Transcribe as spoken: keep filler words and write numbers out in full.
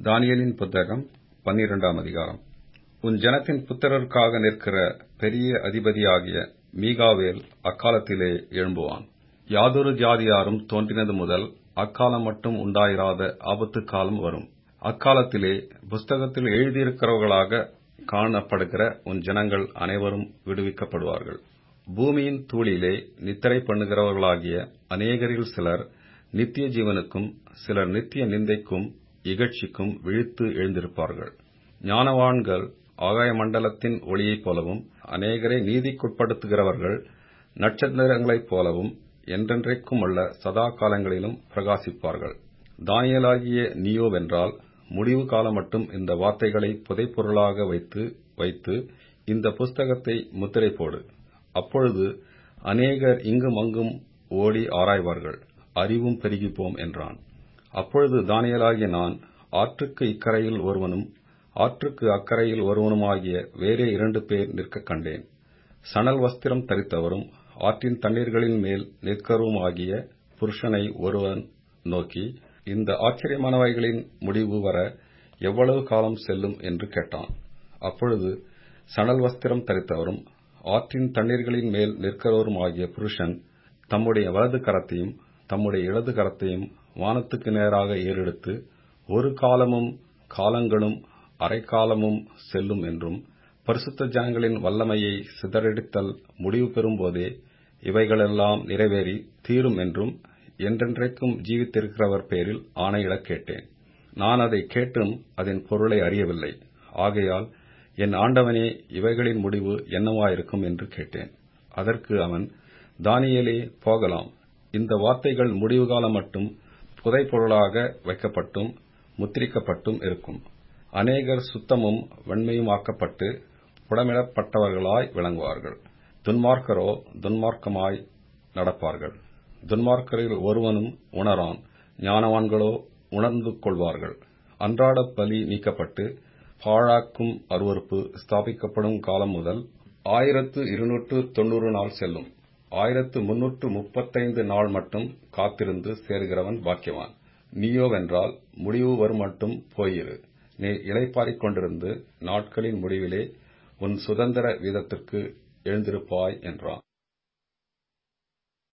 தானியேலின் புத்தகம் பன்னிரண்டாம் அதிகாரம். உன் ஜனத்தின் புத்திரருக்காக நிற்கிற பெரிய அதிபதியாகிய மீகாவேல் அக்காலத்திலே எழும்புவான். யாதொரு ஜாதியாரும் தோன்றினது முதல் அக்காலம் மட்டும் உண்டாயிராத ஆபத்து காலம் வரும். அக்காலத்திலே புஸ்தகத்தில் எழுதியிருக்கிறவர்களாக காணப்படுகிற உன் ஜனங்கள் அனைவரும் விடுவிக்கப்படுவார்கள். பூமியின் தூளிலே நித்திரை பண்ணுகிறவர்களாகிய அநேகரில் சிலர் நித்திய ஜீவனுக்கும் சிலர் நித்திய நிந்தைக்கும் இகழ்ச்சிக்கும் விழித்து எழுந்திருப்பார்கள். ஞானவான்கள் ஆகாய மண்டலத்தின் ஒளியைப் போலவும் அநேகரை நீதிக்குட்படுத்துகிறவர்கள் நட்சத்திரங்களைப் போலவும் என்றென்றைக்கும் உள்ள சதா காலங்களிலும் பிரகாசிப்பார்கள். தானியேலாகிய நீயோவென்றால் முடிவு காலம் மட்டும் இந்த வார்த்தைகளை புதைப்பொருளாக வைத்து வைத்து இந்த புஸ்தகத்தை முத்திரை போடு. அப்பொழுது அநேகர் இங்கும் அங்கும் ஓடி ஆராய்வார்கள், அறிவும் பெருகிப்போம் என்றான். அப்பொழுது தானியேலாகிய நான் ஆற்றுக்கு இக்கரையில் ஒருவனும் ஆற்றுக்கு அக்கரையில் ஒருவனுமாகிய வேறே இரண்டு பேர் நிற்கக் கண்டேன். சணல் வஸ்திரம் தரித்தவரும் ஆற்றின் தண்ணீர்களின் மேல் நிற்கிறவருமாகிய புருஷனை ஒருவன் நோக்கி, இந்த ஆச்சரியமானவைகளின் முடிவு வர எவ்வளவு காலம் செல்லும் என்று கேட்டான். அப்பொழுது சணல் வஸ்திரம் தரித்தவரும் ஆற்றின் தண்ணீர்களின் மேல் நிற்கிறவருமாகிய புருஷன் தம்முடைய வலது கரத்தையும் தம்முடைய இடது கரத்தையும் வானத்துக்கு நேராக ஏறெடுத்து, ஒரு காலமும் காலங்களும் அரைக்காலமும் செல்லும் என்றும், பரிசுத்த ஜனங்களின் வல்லமையை சிதறடித்தல் முடிவு பெறும்போதே இவைகளெல்லாம் நிறைவேறி தீரும் என்றும் என்றென்றைக்கும் ஜீவித்திருக்கிறவர் பேரில் ஆணையிடக் கேட்டேன். நான் அதை கேட்டும் அதன் பொருளை அறியவில்லை. ஆகையால் என் ஆண்டவனே, இவைகளின் முடிவு என்னவாயிருக்கும் என்று கேட்டேன். அதற்கு அவன், தானியேலே, போகலாம். இந்த வார்த்தைகள் முடிவு காலம் மட்டும் புதைப்பொருளாக வைக்கப்பட்டும் முத்திரிக்கப்பட்டும் இருக்கும். அநேகர் சுத்தமும் வெண்மையுமாக்கப்பட்டு புடமிடப்பட்டவர்களாய் விளங்குவார்கள். துன்மார்க்கரோ துன்மார்க்கமாய் நடப்பார்கள். துன்மார்க்கரில் ஒருவனும் உணரான், ஞானவான்களோ உணர்ந்து கொள்வார்கள். அன்றாட பலி நீக்கப்பட்டு பாழாக்கும் அருவருப்பு ஸ்தாபிக்கப்படும் காலம் முதல் ஆயிரத்து இருநூற்று தொன்னூறு நாள் செல்லும். ஆயிரத்து முன்னூற்று முப்பத்தைந்து நாள் மட்டும் காத்திருந்து சேருகிறவன் பாக்கியவான். நீயோவென்றால் முடிவு வரும் மட்டும் போயிரு. நீ இளைப்பாறிக் கொண்டிருந்து நாட்களின் முடிவிலே உன் சுதந்திர வீதத்திற்கு எழுந்திருப்பாய் என்றான்.